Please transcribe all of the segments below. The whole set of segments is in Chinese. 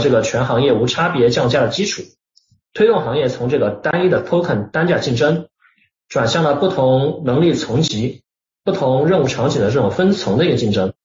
这个全行业无差别降价的基础，推动行业从这个单一的 token 单价竞争，转向了不同能力层级、不同任务场景的这种分层的一个竞争。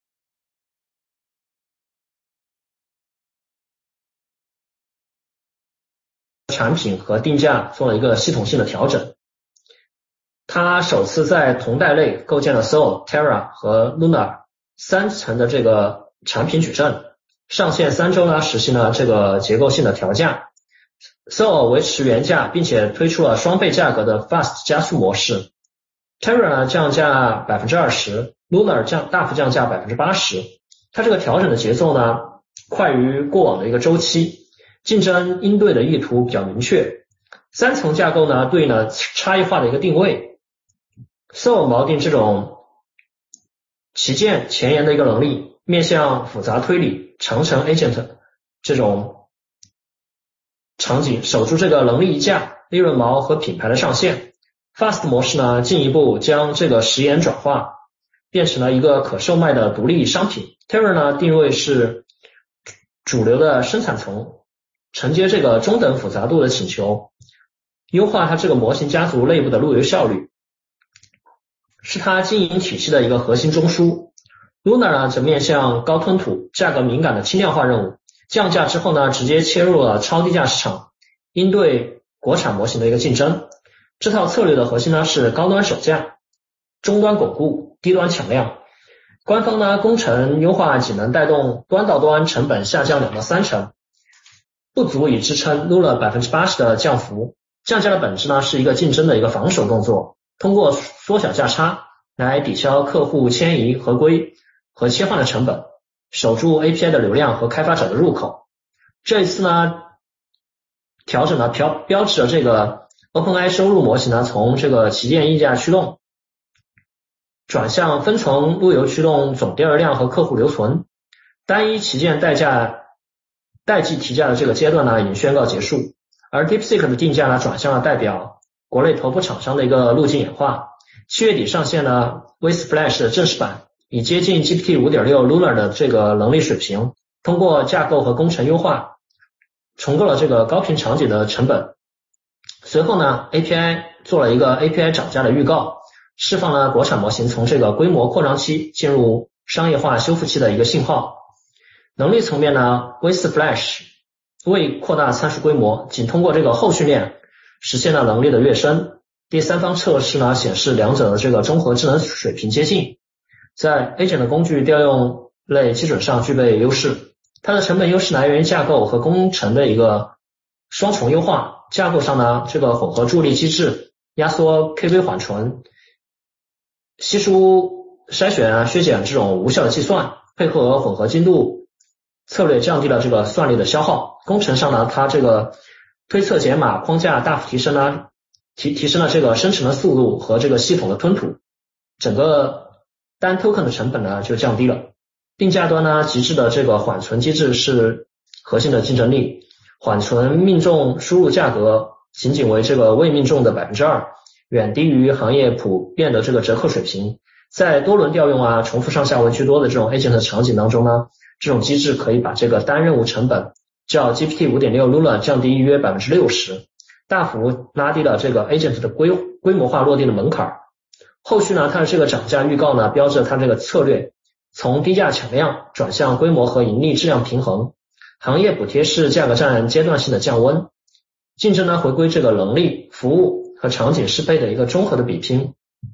产品和定价做了一个系统性的调整。它首次在同代类构建了 Sol、Terra 和 Luna 3层的这个产品矩阵，上线3周呢实行了这个结构性的调价。Sol 维持原价，并且推出了双倍价格的 Fast 加速模式。Terra 呢降价 20%， Luna 大幅降价 80%。它这个调整的节奏呢快于过往的一个周期，竞争应对的意图比较明确。3层架构呢对应了差异化的一个定位。Sol 锚定这种旗舰前沿的一个能力，面向复杂推理、长程 agent 这种场景，守住这个能力溢价、利润锚和品牌的上限。Fast 模式呢进一步将这个食盐转化，变成了一个可售卖的独立商品。Terra 呢定位是主流的生产层，承接这个中等复杂度的请求，优化它这个模型家族内部的路由效率，是它经营体系的一个核心中枢。Luna 呢则面向高吞吐、价格敏感的轻量化任务，降价之后呢直接切入了超低价市场，应对国产模型的一个竞争。这套策略的核心呢是高端守价，中端巩固，低端抢量。官方呢工程优化仅能带动端到端成本下降2到3成，不足以支撑 Luna 80% 的降幅。降价的本质呢是一个竞争的一个防守动作，通过缩小价差来抵消客户迁移、合规和切换的成本，守住 API 的流量和开发者的入口。这一次呢调整呢标志了这个 OpenAI 收入模型呢从这个旗舰溢价驱动转向分层路由驱动总电流量和客户留存。单一旗舰代际提价的这个阶段呢已经宣告结束，而 DeepSeek 的定价呢转向了代表国内头部厂商的一个路径演化。7月底上线了 WhisFlash 的正式版，以接近 GPT 5.6 Luna 的这个能力水平，通过架构和工程优化重构了这个高频场景的成本。随后呢 API 做了一个 API 涨价的预告，释放了国产模型从这个规模扩张期进入商业化修复期的一个信号。能力层面呢 WhisFlash 为扩大参数规模，仅通过这个后训练实现了能力的跃升。第三方测试呢显示两者的这个综合智能水平接近，在 Agent 的工具调用类基准上具备优势。它的成本优势来源于架构和工程的一个双重优化。架构上呢这个混合助力机制压缩 KV 缓存、稀疏筛选削减这种无效的计算，配合混合精度策略降低了这个算力的消耗。工程上呢它这个推测解码框架大幅提升了这个生成的速度和这个系统的吞吐，整个单 token 的成本呢就降低了。定价端呢极致的这个缓存机制是核心的竞争力，缓存命中输入价格仅为这个未命中的 2%， 远低于行业普遍的这个折扣水平。在多轮调用重复上下文居多的这种 agent 场景当中呢，这种机制可以把这个单任务成本较 GPT 5.6 Luna 降低约 60%， 大幅拉低了这个 agent 的规模化落地的门槛。后续呢它的这个涨价预告呢标志它这个策略从低价抢量转向规模和盈利质量平衡，行业补贴式价格战阶段性的降温，竞争呢回归这个能力、服务和场景适配的一个综合的比拼。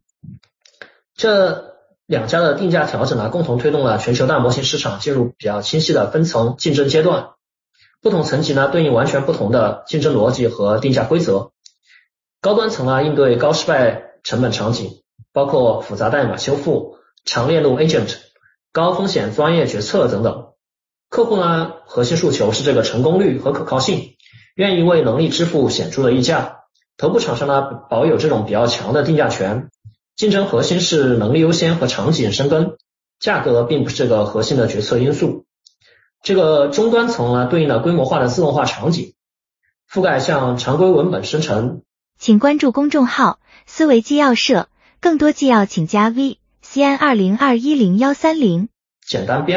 这两家的定价调整呢共同推动了全球大模型市场进入比较清晰的分层竞争阶段，不同层级呢对应完全不同的竞争逻辑和定价规则。高端层应对高失败成本场景，包括复杂代码修复、长链路 agent、高风险专业决策等等。客户呢核心诉求是这个成功率和可靠性，愿意为能力支付显著的溢价。头部厂商呢保有这种比较强的定价权，竞争核心是能力优先和场景深耕，价格并不是这个核心的决策因素。这个终端层呢对应了规模化的自动化场景，覆盖像常规文本生成。 请关注公众号思维纪要社，更多纪要请加 V CN20210130。 简单编码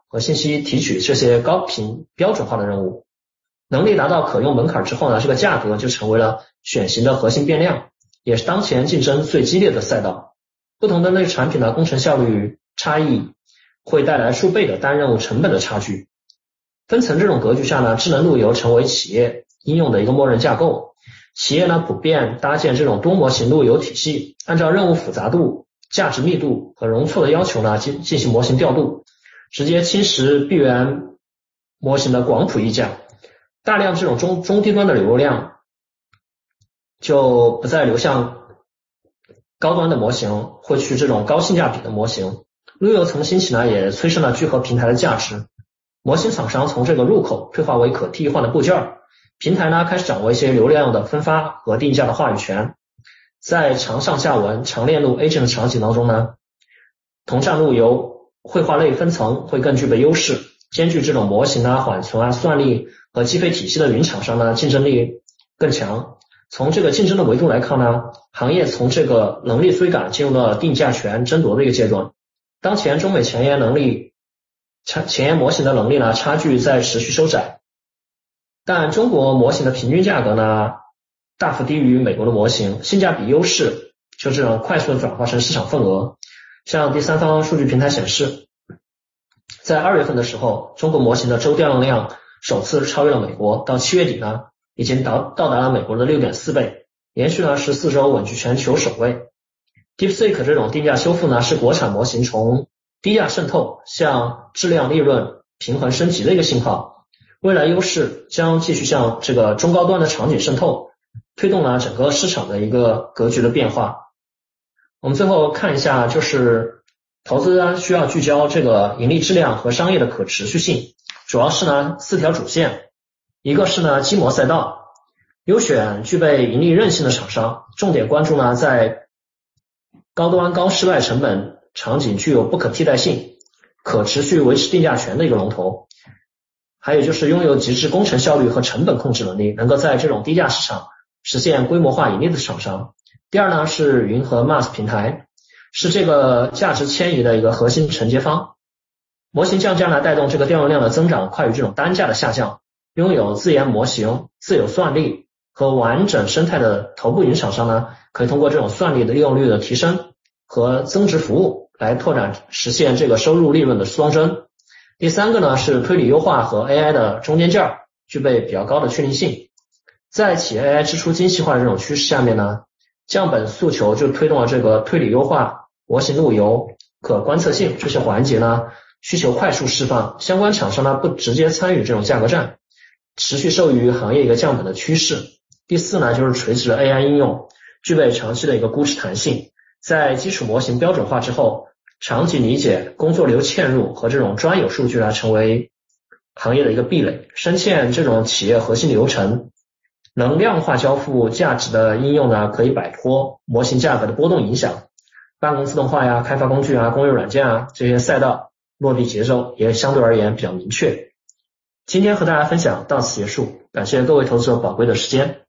和信息提取这些高频标准化的任务。能力达到可用门槛之后呢，这个价格就成为了选型的核心变量，也是当前竞争最激烈的赛道。不同的类产品的工程效率差异会带来数倍的单任务成本的差距。分层这种格局下呢，智能路由成为企业应用的一个默认架构。企业呢普遍搭建这种多模型路由体系，按照任务复杂度、价值密度和容错的要求呢进行模型调度，直接侵蚀闭源模型的广谱溢价。大量这种中低端的流量就不再流向高端的模型，会去这种高性价比的模型。路由层兴起呢，也催生了聚合平台的价值。模型厂商从这个入口退化为可替换的部件，平台呢开始掌握一些流量的分发和定价的话语权。在长上下文、长链路 agent 的场景当中呢，同站路由绘画类分层会更具备优势，兼具这种模型啊、缓存啊、算力和计费体系的云厂商呢，竞争力更强。从这个竞争的维度来看呢，行业从这个能力追赶进入了定价权争夺的一个阶段。当前中美前沿模型的能力呢，差距在持续收窄，但中国模型的平均价格呢，大幅低于美国的模型，性价比优势就这种快速的转化成市场份额。像第三方数据平台显示，在2月份的时候，中国模型的周调用量首次超越了美国，到7月底呢，已经到达了美国的 6.4 倍，连续了14周稳居全球首位。DeepSeek 这种定价修复呢，是国产模型从低价渗透向质量利润平衡升级的一个信号。未来优势将继续向这个中高端的场景渗透，推动了整个市场的一个格局的变化。我们最后看一下，就是投资呢需要聚焦这个盈利质量和商业的可持续性，主要是呢4条主线。一个是呢基模赛道，优选具备盈利韧性的厂商，重点关注呢在高端高失败成本场景具有不可替代性、可持续维持定价权的一个龙头。还有就是拥有极致工程效率和成本控制能力，能够在这种低价市场实现规模化盈利的厂商。第二呢是云和 MaaS 平台，是这个价值迁移的一个核心承接方。模型降价呢带动这个调用量的增长快于这种单价的下降，拥有自研模型、自有算力和完整生态的头部云厂商呢，可以通过这种算力的利用率的提升和增值服务来拓展实现这个收入利润的双增。第三个呢是推理优化和 AI 的中间件，具备比较高的确定性。在企业 AI 支出精细化的这种趋势下面呢，降本诉求就推动了这个推理优化、模型路由、可观测性这些环节呢需求快速释放，相关厂商呢不直接参与这种价格战，持续受益于行业一个降本的趋势。第四呢就是垂直的 AI 应用，具备长期的一个估值弹性，在基础模型标准化之后，场景理解、工作流嵌入和这种专有数据呢成为行业的一个壁垒，深嵌这种企业核心流程，能量化交付价值的应用呢可以摆脱模型价格的波动影响。办公自动化呀、开发工具啊、工业软件啊，这些赛道落地节奏也相对而言比较明确。今天和大家分享到此结束，感谢各位投资者宝贵的时间。